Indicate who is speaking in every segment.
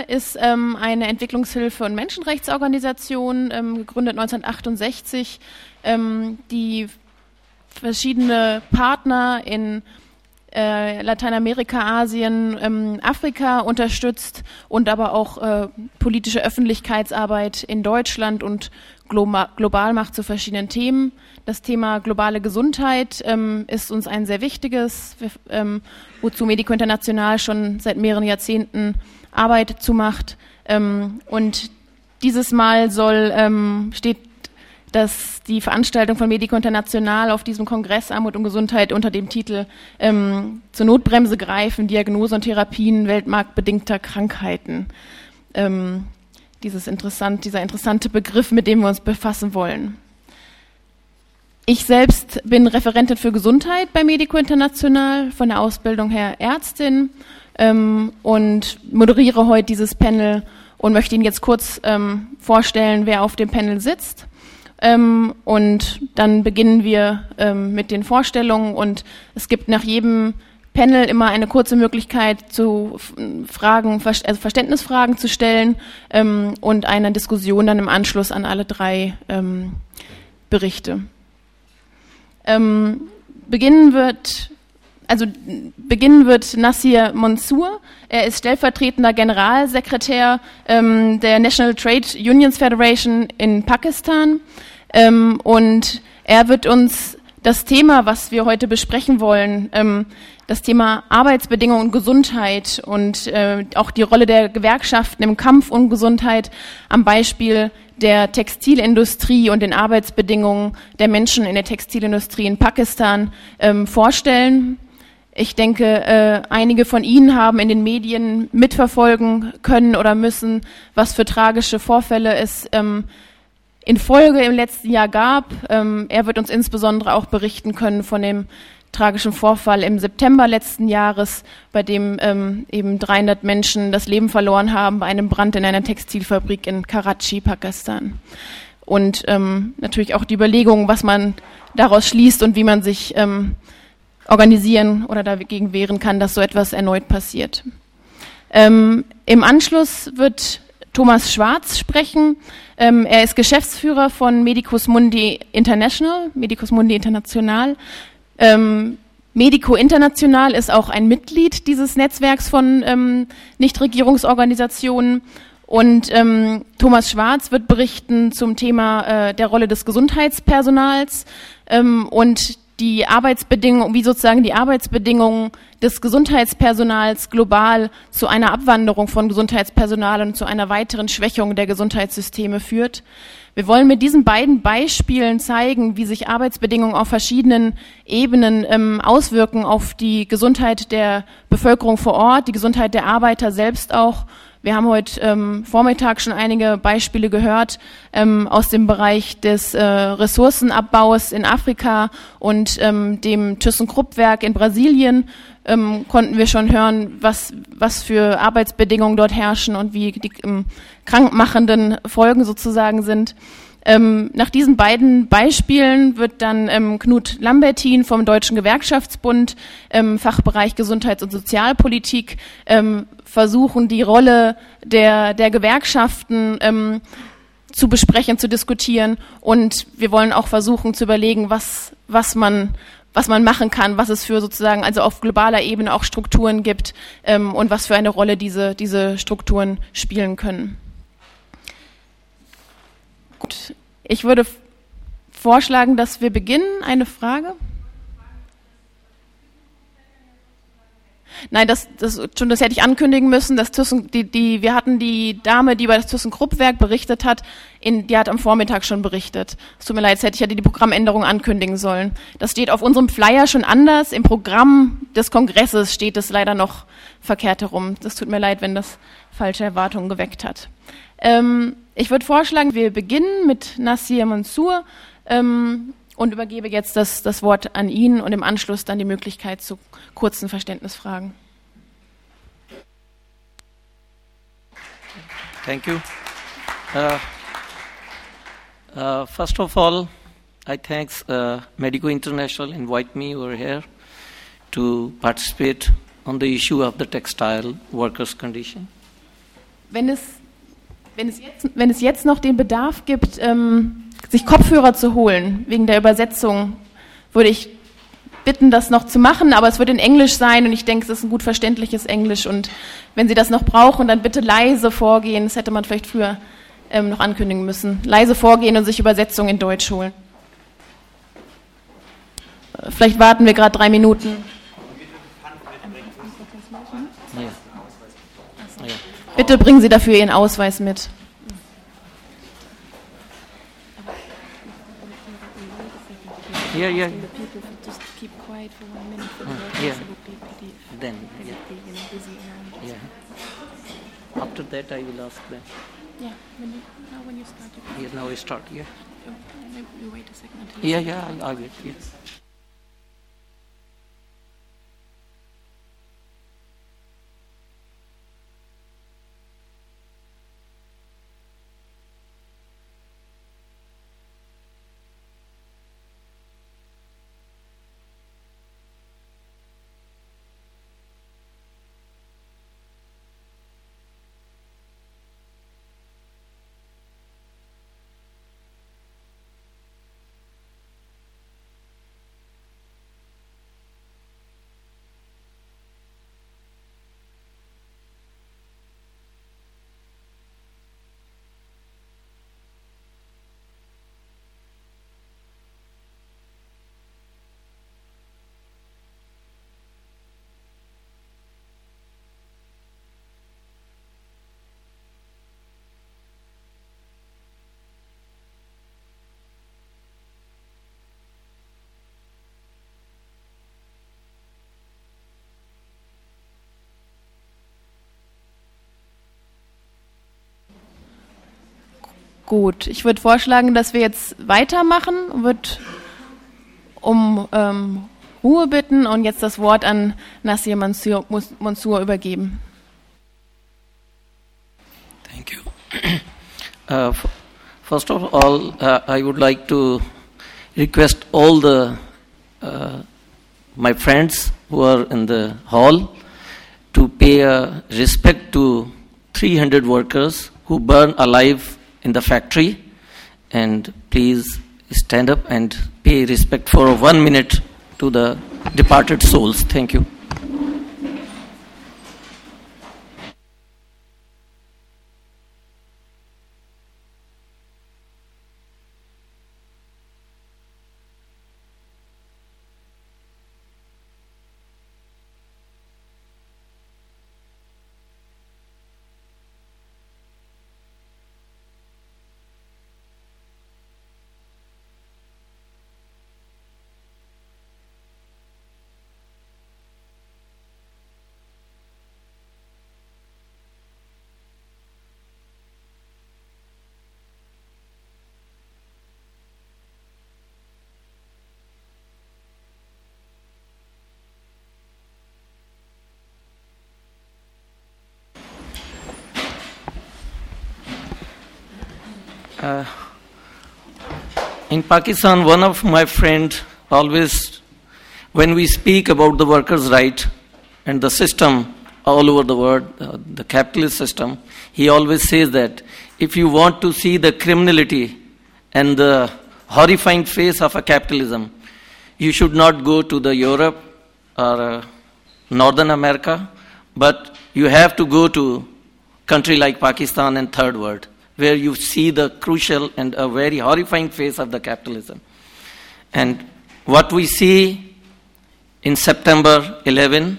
Speaker 1: ist eine Entwicklungshilfe- und Menschenrechtsorganisation, gegründet 1968, die verschiedene Partner in Lateinamerika, Asien, Afrika unterstützt und aber auch politische Öffentlichkeitsarbeit in Deutschland und global macht zu verschiedenen Themen. Das Thema globale Gesundheit ist uns ein sehr wichtiges, wozu Medico International schon seit mehreren Jahrzehnten Arbeit zumacht. Und dieses Mal steht die Veranstaltung von Medico International auf diesem Kongress Armut und Gesundheit unter dem Titel zur Notbremse greifen, Diagnose und Therapien weltmarktbedingter Krankheiten. Dieser interessante Begriff, mit dem wir uns befassen wollen. Ich selbst bin Referentin für Gesundheit bei Medico International, von der Ausbildung her Ärztin und moderiere heute dieses Panel und möchte Ihnen jetzt kurz vorstellen, wer auf dem Panel sitzt. Und dann beginnen wir mit den Vorstellungen und es gibt nach jedem Panel immer eine kurze Möglichkeit Verständnisfragen zu stellen und eine Diskussion dann im Anschluss an alle drei Berichte. Beginnen wird Nasir Mansour. Er ist stellvertretender Generalsekretär der National Trade Unions Federation in Pakistan und er wird uns das Thema, was wir heute besprechen wollen, das Thema Arbeitsbedingungen und Gesundheit und auch die Rolle der Gewerkschaften im Kampf um Gesundheit am Beispiel der Textilindustrie und den Arbeitsbedingungen der Menschen in der Textilindustrie in Pakistan vorstellen. Ich denke, einige von Ihnen haben in den Medien mitverfolgen können oder müssen, was für tragische Vorfälle es in Folge im letzten Jahr gab. Er wird uns insbesondere auch berichten können von dem tragischen Vorfall im September letzten Jahres, bei dem eben 300 Menschen das Leben verloren haben bei einem Brand in einer Textilfabrik in Karachi, Pakistan. Und natürlich auch die Überlegungen, was man daraus schließt und wie man sich organisieren oder dagegen wehren kann, dass so etwas erneut passiert. Im Anschluss wird Thomas Schwarz sprechen. Er ist Geschäftsführer von Medicus Mundi International. Medico International ist auch ein Mitglied dieses Netzwerks von Nichtregierungsorganisationen. Und Thomas Schwarz wird berichten zum Thema der Rolle des Gesundheitspersonals und die Arbeitsbedingungen, wie sozusagen die Arbeitsbedingungen des Gesundheitspersonals global zu einer Abwanderung von Gesundheitspersonal und zu einer weiteren Schwächung der Gesundheitssysteme führt. Wir wollen mit diesen beiden Beispielen zeigen, wie sich Arbeitsbedingungen auf verschiedenen Ebenen auswirken auf die Gesundheit der Bevölkerung vor Ort, die Gesundheit der Arbeiter selbst auch. Wir haben heute Vormittag schon einige Beispiele gehört aus dem Bereich des Ressourcenabbaus in Afrika und dem ThyssenKrupp-Werk in Brasilien. Konnten wir schon hören, was für Arbeitsbedingungen dort herrschen und wie die krankmachenden Folgen sozusagen sind. Nach diesen beiden Beispielen wird dann Knut Lambertin vom Deutschen Gewerkschaftsbund, Fachbereich Gesundheits- und Sozialpolitik, versuchen, die Rolle der Gewerkschaften zu besprechen, zu diskutieren. Und wir wollen auch versuchen zu überlegen, was man machen kann, was es für sozusagen, also auf globaler Ebene auch Strukturen gibt und was für eine Rolle diese Strukturen spielen können. Gut, ich würde vorschlagen, dass wir beginnen. Eine Frage? Nein, das hätte ich ankündigen müssen. Wir hatten die Dame, die über das ThyssenKrupp-Werk berichtet hat, die hat am Vormittag schon berichtet. Es tut mir leid, ich hätte die Programmänderung ankündigen sollen. Das steht auf unserem Flyer schon anders. Im Programm des Kongresses steht es leider noch verkehrt herum. Das tut mir leid, wenn das falsche Erwartungen geweckt hat. Ich würde vorschlagen, wir beginnen mit Nasir Mansour und übergebe jetzt das Wort an ihn und im Anschluss dann die Möglichkeit zu kurzen Verständnisfragen.
Speaker 2: Thank you. First of all, I thanks Medico International invite me over here to participate on the issue of the textile workers' condition.
Speaker 1: wenn es jetzt noch den Bedarf gibt, sich Kopfhörer zu holen, wegen der Übersetzung, würde ich bitten, das noch zu machen, aber es wird in Englisch sein und ich denke, es ist ein gut verständliches Englisch und wenn Sie das noch brauchen, dann bitte leise vorgehen, das hätte man vielleicht früher noch ankündigen müssen, leise vorgehen und sich Übersetzung in Deutsch holen. Vielleicht warten wir gerade 3 Minuten. Bitte bringen Sie dafür Ihren Ausweis mit.
Speaker 2: Yeah. Yeah. Then, yeah. After that, I will ask them.
Speaker 1: Yeah. When you start.
Speaker 2: Yeah, now I start. Yeah.
Speaker 1: You wait a second until.
Speaker 2: Yeah. I'll wait. Yes.
Speaker 1: Gut, ich würde vorschlagen, dass wir jetzt weitermachen, würde um Ruhe bitten und jetzt das Wort an Nasir Mansour übergeben.
Speaker 2: Thank you. First of all, I would like to request all my friends who are in the hall to pay respect to 300 workers who burn alive in the factory, and please stand up and pay respect for 1 minute to the departed souls. Thank you. In Pakistan, one of my friends always, when we speak about the workers' right and the system all over the world, the capitalist system, he always says that if you want to see the criminality and the horrifying face of a capitalism, you should not go to the Europe or Northern America, but you have to go to country like Pakistan and Third World, where you see the crucial and a very horrifying face of the capitalism. And what we see in September 11,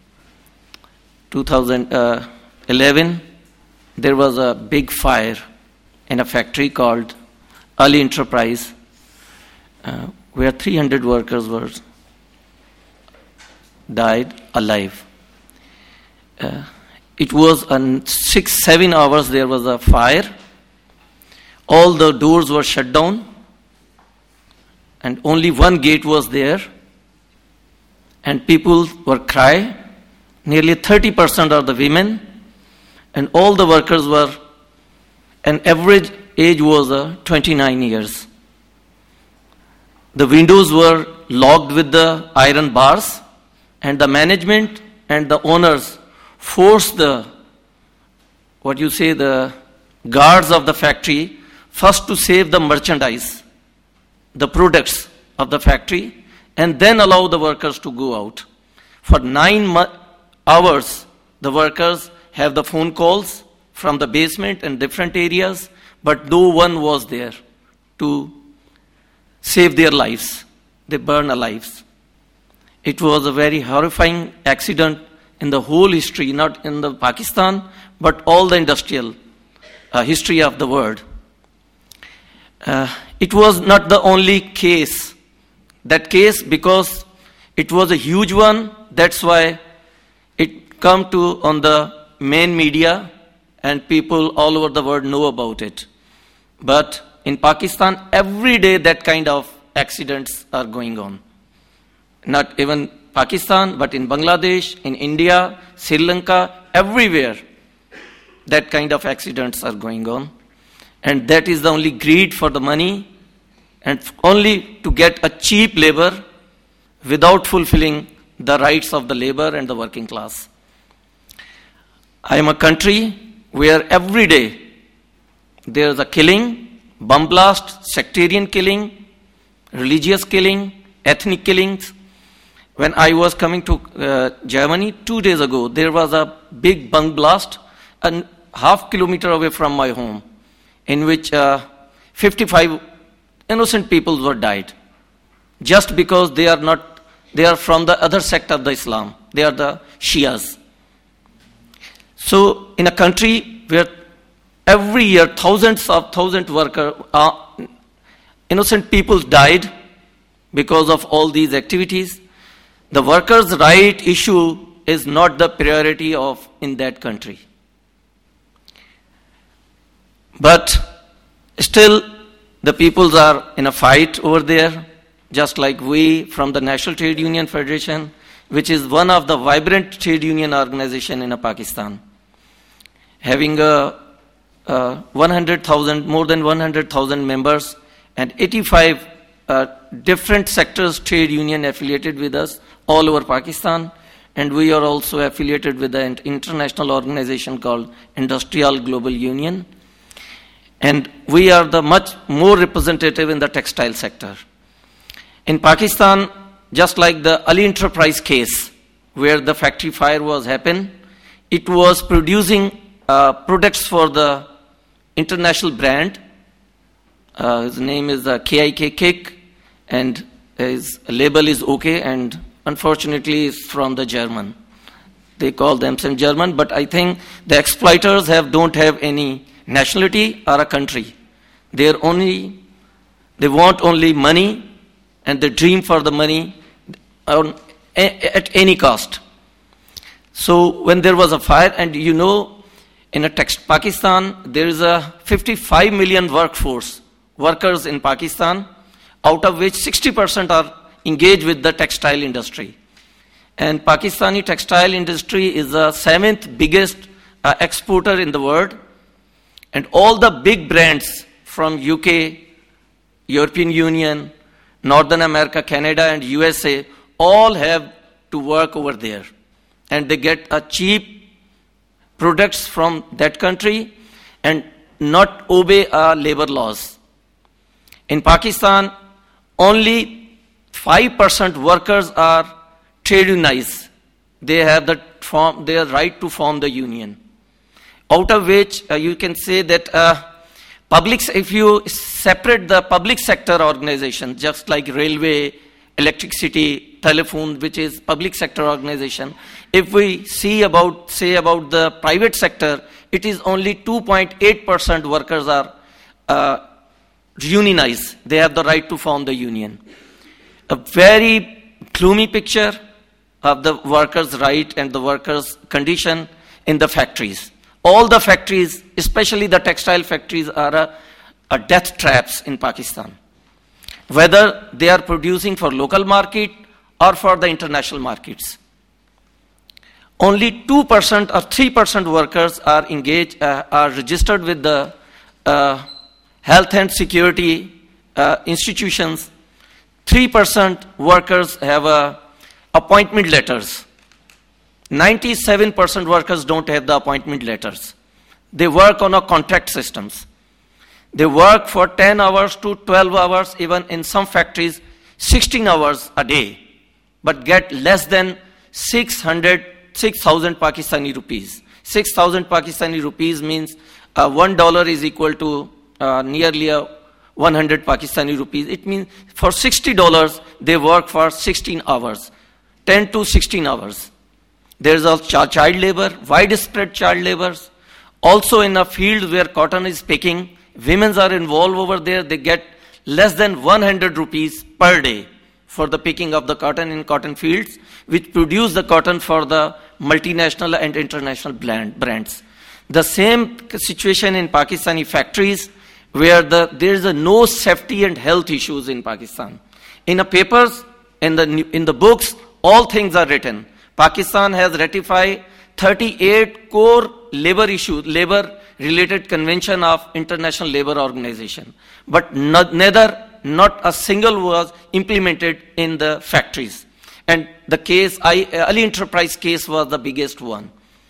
Speaker 2: 2011, there was a big fire in a factory called Ali Enterprise, where 300 workers died alive. It was 6-7 hours there was a fire. All the doors were shut down and only one gate was there, and people were crying. Nearly 30% of the women, and all the workers were, an average age was 29 years. The windows were locked with the iron bars, and the management and the owners forced the the guards of the factory, first to save the merchandise, the products of the factory, and then allow the workers to go out. For 9 hours, the workers have the phone calls from the basement and different areas, but no one was there to save their lives. They burn alive. It was a very horrifying accident in the whole history, not in the Pakistan, but all the industrial history of the world. It was not the only case. That case, because it was a huge one, that's why it come to on the main media and people all over the world know about it. But in Pakistan, every day that kind of accidents are going on. Not even Pakistan, but in Bangladesh, in India, Sri Lanka, everywhere that kind of accidents are going on. And that is the only greed for the money and only to get a cheap labor without fulfilling the rights of the labor and the working class. I am a country where every day there is a killing, bomb blast, sectarian killing, religious killing, ethnic killings. When I was coming to Germany 2 days ago, there was a big bomb blast a half kilometer away from my home, in which 55 innocent people were died, just because they are from the other sect of the Islam. They are the Shias. So in a country where every year thousands workers, innocent people died because of all these activities, the workers' right issue is not the priority in that country. But still, the peoples are in a fight over there, just like we from the National Trade Union Federation, which is one of the vibrant trade union organization in Pakistan, having more than 100,000 members and 85 different sectors trade union affiliated with us all over Pakistan. And we are also affiliated with an international organization called Industrial Global Union. And we are the much more representative in the textile sector. In Pakistan, just like the Ali Enterprise case, where the factory fire was happened, it was producing products for the international brand. His name is KIK Kick, and his label is OK, and unfortunately is from the German. They call themselves German, but I think the exploiters don't have any nationality or a country. They want only money, and they dream for the money at any cost. So when there was a fire, and in Pakistan, there is a 55 million workers in Pakistan, out of which 60% are engaged with the textile industry. And Pakistani textile industry is the 7th biggest exporter in the world. And all the big brands from UK, European Union, Northern America, Canada, and USA all have to work over there. And they get a cheap products from that country and not obey labor laws. In Pakistan, only 5% workers are trade unionized. They have their right to form the union. Out of which you can say that if you separate the public sector organization, just like railway, electricity, telephone, which is public sector organization, if we say about the private sector, it is only 2.8% workers are unionized. They have the right to form the union. A very gloomy picture of the workers' right and the workers' condition in the factories. All the factories, especially the textile factories, are death traps in Pakistan. Whether they are producing for local market or for the international markets. Only 2% or 3% workers are engaged, are registered with the health and security institutions. 3% workers have appointment letters. 97% workers don't have the appointment letters. they work on a contract systems. They work for 10 hours to 12 hours, even in some factories, 16 hours a day, but get less than 6,000 Pakistani rupees. 6,000 Pakistani rupees means $1 is equal to nearly 100 Pakistani rupees. It means for $60, they work for 16 hours, 10 to 16 hours. There is also child labor, widespread child labor. Also in a field where cotton is picking, women are involved over there. They get less than 100 rupees per day for the picking of the cotton in cotton fields, which produce the cotton for the multinational and international brands. The same situation in Pakistani factories, where there is no safety and health issues in Pakistan. In the papers, in the books, all things are written. Pakistan has ratified 38 core labor-related convention of International Labour Organization, but not a single was implemented in the factories. And the case, Ali Enterprise case was the biggest one.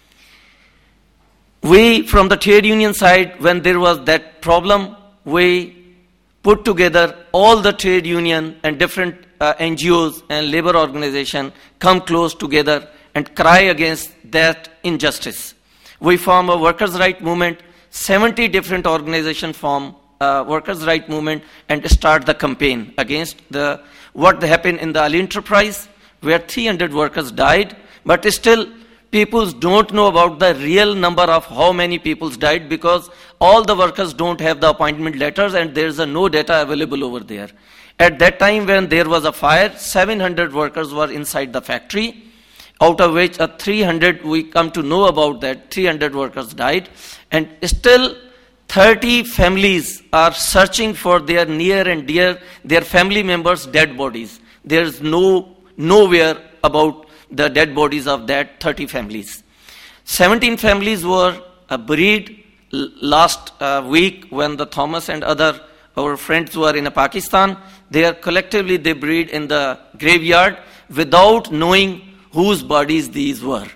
Speaker 2: We, from the trade union side, when there was that problem, we put together all the trade union and different NGOs and labor organizations come close together and cry against that injustice. We form a workers' right movement. 70 different organizations form a workers' right movement and start the campaign against what happened in the Ali Enterprise, where 300 workers died, but still people don't know about the real number of how many people died, because all the workers don't have the appointment letters and there's no data available over there. At that time when there was a fire, 700 workers were inside the factory, out of which 300, we come to know about that, 300 workers died, and still 30 families are searching for their near and dear, their family members' dead bodies. There's nowhere about the dead bodies of that 30 families. 17 families were buried last week when the Thomas and our friends were in Pakistan. They buried in the graveyard without knowing whose bodies these were.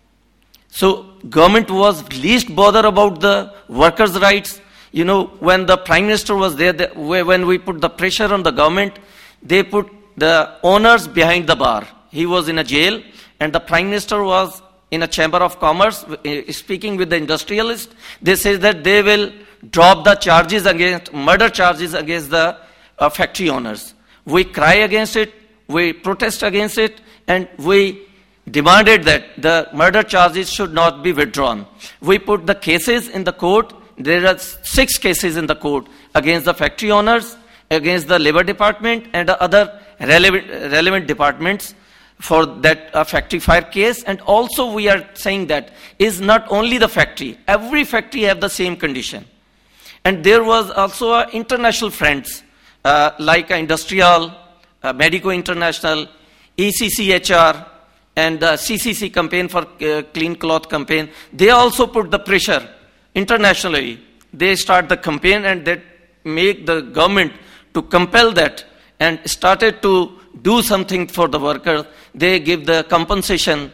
Speaker 2: So government was least bothered about the workers' rights. You know, when the Prime Minister was there, when we put the pressure on the government, they put the owners behind the bar. He was in a jail, and the Prime Minister was in a Chamber of Commerce speaking with the industrialists. They say that they will drop the murder charges against the factory owners. We cry against it, we protest against it, and we demanded that the murder charges should not be withdrawn. We put the cases in the court. There are 6 cases in the court against the factory owners, against the labor department, and other relevant departments for that factory fire case. And also we are saying that is not only the factory, every factory have the same condition. And there was also international friends like Industrial, Medico International, ECCHR, and the CCC campaign for Clean Cloth campaign. They also put the pressure internationally. They start the campaign and they make the government to compel that, and started to do something for the workers. They give the compensation,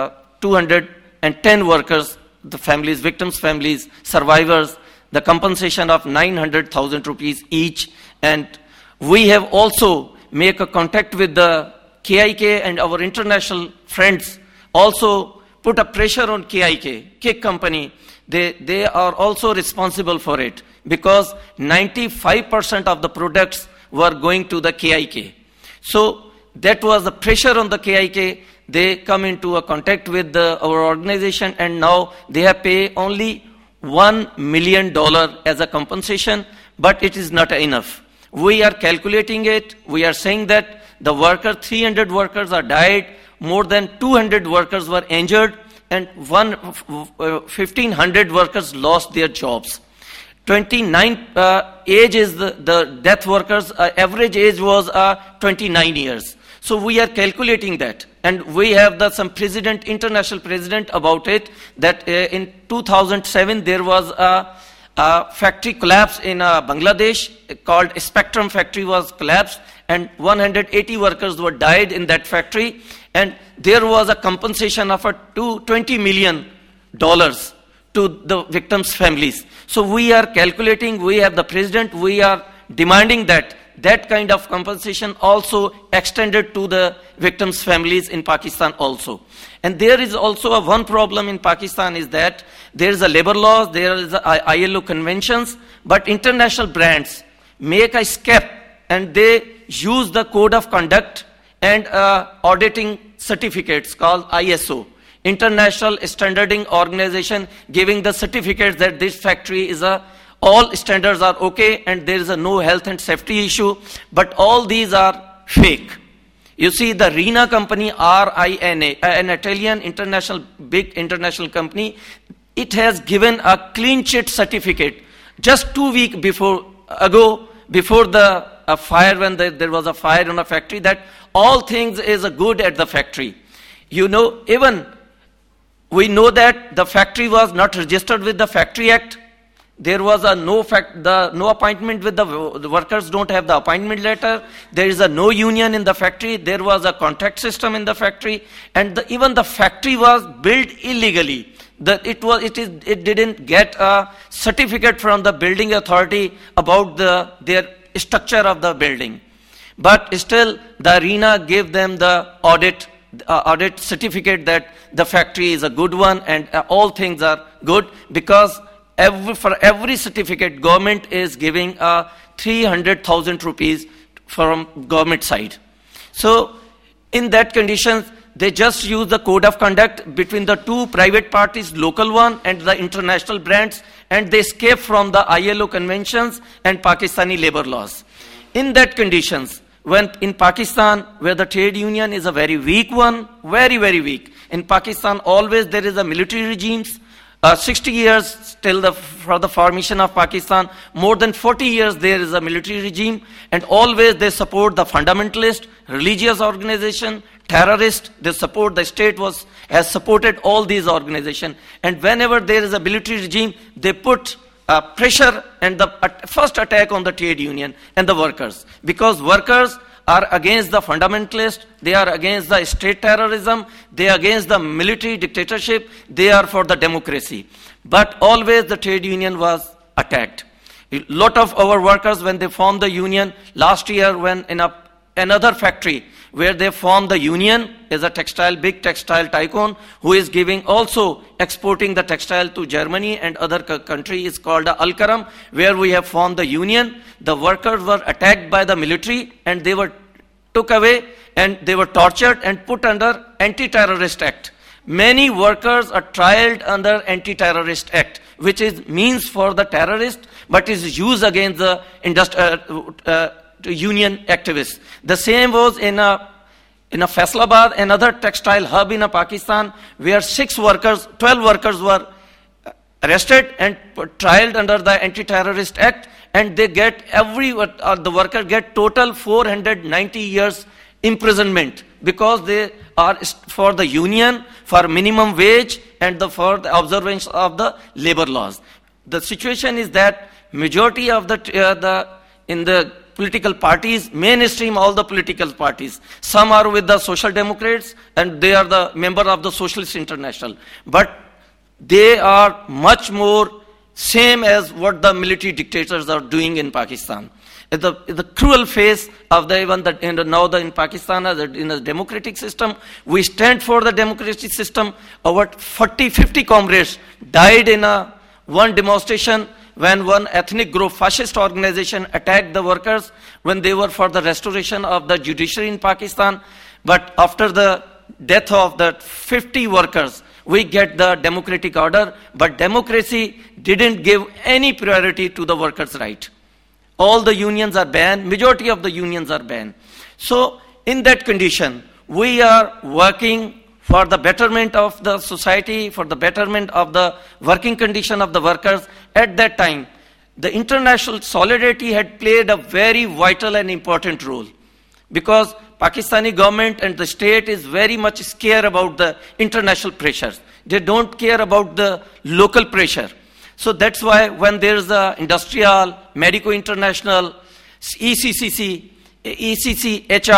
Speaker 2: 210 workers, the families, victims' families, survivors, the compensation of 900,000 rupees each. And we have also make a contact with the KIK, and our international friends also put a pressure on KIK company. They are also responsible for it, because 95% of the products were going to the KIK. So that was the pressure on the KIK. They come into a contact with our organization, and now they have paid only $1 million as a compensation, but it is not enough. We are calculating it. We are saying that the 300 workers are died, more than 200 workers were injured, and 1,500 workers lost their jobs. 29 age is the death workers, average age was 29 years. So we are calculating that, and we have some international president about it, that in 2007 there was a factory collapse in Bangladesh called Spectrum factory was collapsed, and 180 workers were died in that factory, and there was a compensation of $20 million to the victims' families. So we are calculating, we have the president, we are demanding that kind of compensation also extended to the victims' families in Pakistan also. And there is also one problem in Pakistan is that there is a labor laws, there is a ILO conventions, but international brands make a escape and they use the code of conduct and auditing certificates called ISO. International Standarding Organization, giving the certificates that this factory is all standards are okay and there is no health and safety issue, but all these are fake. You see, the RINA company, RINA, an Italian big international company, it has given a clean sheet certificate just 2 weeks before the fire, when there was a fire in a factory, that all things is good at the factory. You know, even we know that the factory was not registered with the Factory Act. There was no appointment with the workers, don't have the appointment letter. There is no union in the factory. There was a contract system in the factory, and even the factory was built illegally. It didn't get a certificate from the building authority about their structure of the building. But still, the RINA gave them the audit certificate that the factory is a good one and all things are good, because for every certificate, government is giving 300,000 rupees from government side. So in that conditions, they just use the code of conduct between the two private parties, local one and the international brands, and they escape from the ILO conventions and Pakistani labor laws. In that conditions, when in Pakistan, where the trade union is a very weak one, very, very weak. In Pakistan, always there is a military regimes. 60 years till for the formation of Pakistan, more than 40 years there is a military regime, and always they support the fundamentalist, religious organization, terrorist. They support, the state has supported all these organizations. And whenever there is a military regime, they put pressure and the first attack on the trade union and the workers, because workers are against the fundamentalist, they are against the state terrorism, they are against the military dictatorship, they are for the democracy. But always the trade union was attacked. A lot of our workers, when they formed the union, last year when in another factory where they formed the union, is a big textile tycoon who is also exporting the textile to Germany and other country, is called Al-Karam, where we have formed the union. The workers were attacked by the military and they were took away and they were tortured and put under Anti-Terrorist Act. Many workers are trialed under Anti-Terrorist Act, which is means for the terrorist, but is used against the union activists. The same was in Faisalabad, another textile hub in Pakistan, where 12 workers were arrested and trialed under the Anti-Terrorist Act, and they get the worker get total 490 years imprisonment, because they are for the union, for minimum wage, and for the observance of the labor laws. The situation is that majority of in the political parties, mainstream all the political parties, some are with the Social Democrats and they are the member of the Socialist International, but they are much more same as what the military dictators are doing in Pakistan. The cruel face of in Pakistan, in the democratic system, we stand for the democratic system. Our 40-50 comrades died in one demonstration when one ethnic group, fascist organization, attacked the workers when they were for the restoration of the judiciary in Pakistan. But after the death of the 50 workers, we get the democratic order, but democracy didn't give any priority to the workers' right. All the unions are banned, majority of the unions are banned. So in that condition, we are working for the betterment of the society, for the betterment of the working condition of the workers. At that time, the international solidarity had played a very vital and important role, because Pakistani government and the state is very much scared about the international pressures. They don't care about the local pressure. So that's why when there's the industrial, Medico International, ECCC, HR,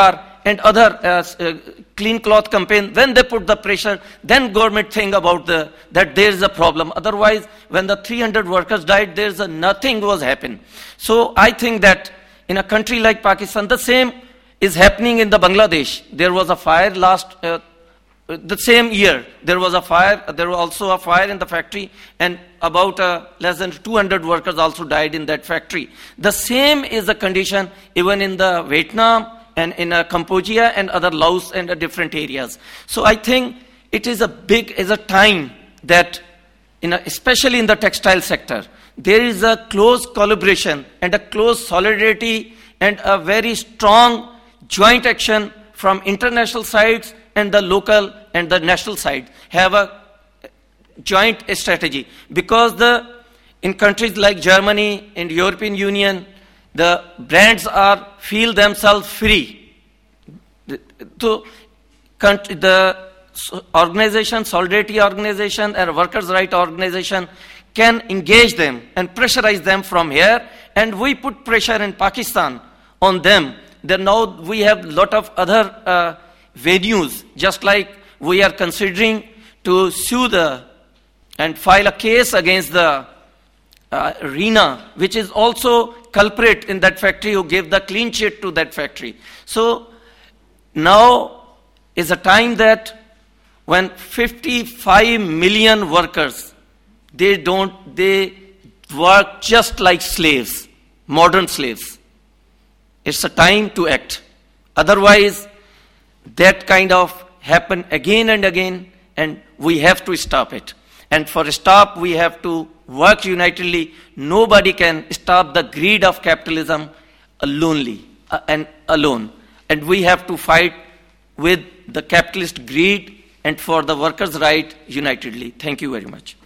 Speaker 2: and other clean cloth campaign, when they put the pressure, then government think about that there is a problem. Otherwise, when the 300 workers died, nothing was happening. So I think that in a country like Pakistan, the same is happening in the Bangladesh. There was a fire the same year. There was a fire. There was also a fire in the factory, and about less than 200 workers also died in that factory. The same is the condition even in the Vietnam and in Cambodia and other Laos and different areas. So I think it is a time that, especially in the textile sector, there is a close collaboration and a close solidarity and a very strong joint action from international sides and the local and the national side have a joint strategy. Because in countries like Germany and European Union, the brands feel themselves free. The organization, solidarity organization and workers' right organization can engage them and pressurize them from here, and we put pressure in Pakistan on them. Then now we have a lot of other venues, just like we are considering to sue and file a case against the RINA, which is also culprit in that factory who gave the clean sheet to that factory. So now is a time that when 55 million workers, they work just like slaves, modern slaves. It's a time to act. Otherwise, that kind of happen again and again, and we have to stop it. And for a stop, we have to work unitedly. Nobody can stop the greed of capitalism alone. And we have to fight with the capitalist greed and for the workers' right unitedly. Thank you very much.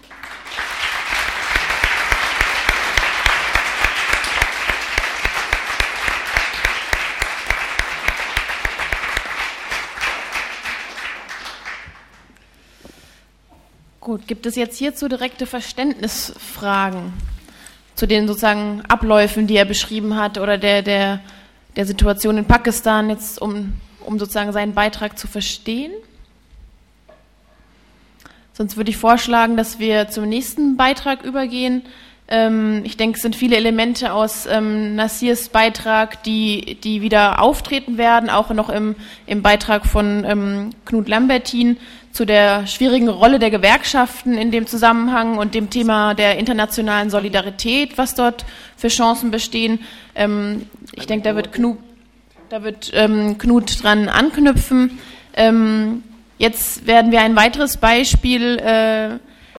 Speaker 1: Gut, gibt es jetzt hierzu direkte Verständnisfragen zu den sozusagen Abläufen, die er beschrieben hat, oder der Situation in Pakistan, jetzt um sozusagen seinen Beitrag zu verstehen? Sonst würde ich vorschlagen, dass wir zum nächsten Beitrag übergehen. Ich denke, es sind viele Elemente aus Nassirs Beitrag, die wieder auftreten werden, auch noch im Beitrag von Knut Lambertin zu der schwierigen Rolle der Gewerkschaften in dem Zusammenhang und dem Thema der internationalen Solidarität, was dort für Chancen bestehen. Ich denke, da wird Knut dran anknüpfen. Jetzt werden wir ein weiteres Beispiel